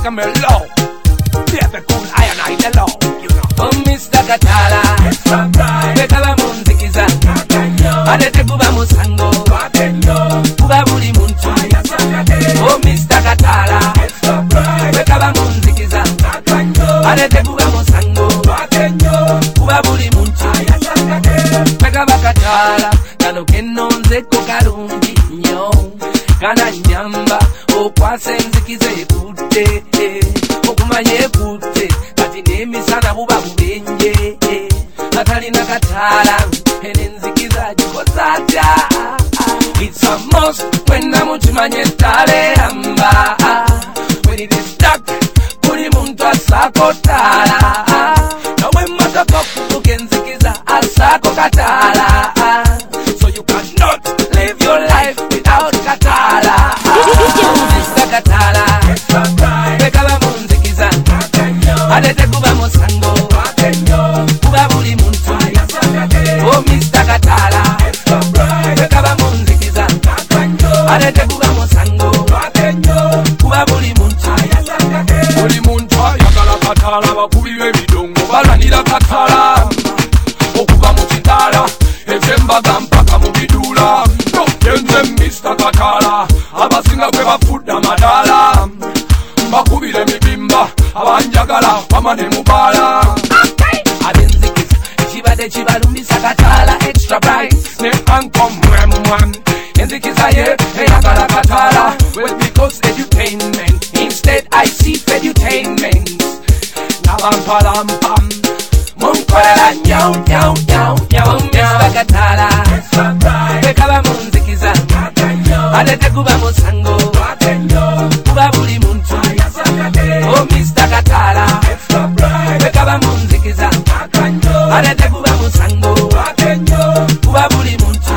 like a mellow. Baby cool, I and I the low. You know. Oh Mr. Katala, extra bright. Bekaba munzikiza, adete kuba musango, kuba buli muntu. Oh Mr. Katala, Extra bright. Bekaba munzikiza, adete kuba musango, kuba buli muntu. Bekaba Katala, kano kenonzeko kalungi nnyo, kana nyamba okwasa enzikiza ekutte, okumanya ekutte kati n'emisana buba bubenje. Atalina Katala enenzikiza gikoza atya. It's a must when namukimanya ettala eramba. When it is stuck buli muntu asaako ttaala, nawe emmotoka okuvuga enzikiza asaako Katala. So you cannot live your life without Katala. Mr. Katala, Extra bright. bekaba munzikiza, adete kuba musango, kuba buli muntu. Oh Mr. Katala, Extra bright. bekaba munzikiza, adete kuba musango, kuba buli muntu. Buli muntu ayagala Katala, abakubi b'ebidongo balwanira Katala. Okuva mu kitala ekyembaga mpaka mu biduula. Yenze Mr. Katala, abasinga gwe bafudde amadaala. Mbakubira emibimba abanjagala wama ne mubaala. Abenzikiza ekibadde kibalumbisa Katala extra bright. Ne anko mwemwem enzikiza ye eyagala Katala. Well, because edutainment instead I see edutainment. Nalampalampam munkolera nyau nyau nyau nyau Mr. Katala, bekaba munzikiza, adete kuba musango, kuba buli muntu. Oh Mr. Katala, bekaba munzikiza, adete kuba musango, kuba buli muntu.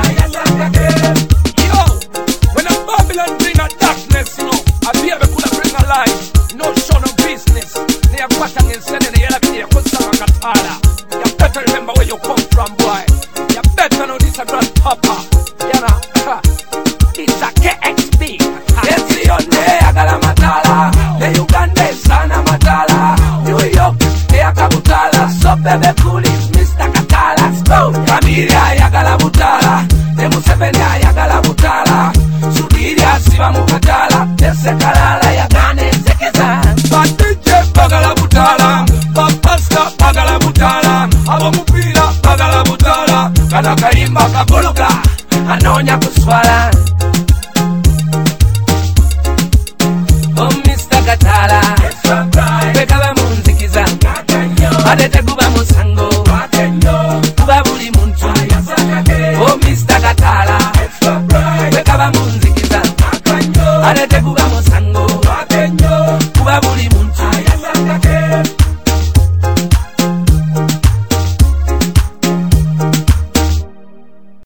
Yo, when a Babylon bring a darkness, you know, a baby could have bring a light. No show, no business. They are quitting and sending the yellow video for some Katala. You better remember where you come from, boy. You better know this a grandpapa. You know, it's a KXB. Yes, yonde agala matala, the Uganda sana matala, New York, they akabutala, so bebe cool is Mr. Katala. Familia yagala butala, the Museveni yagala butala, Sudiria siba mukatala, the Sekalala yagane zekiza. But DJ bagala butala, Papasta bagala butala, Abamupira bagala butala, Kana kaimba kakuluka, anonya kuswala.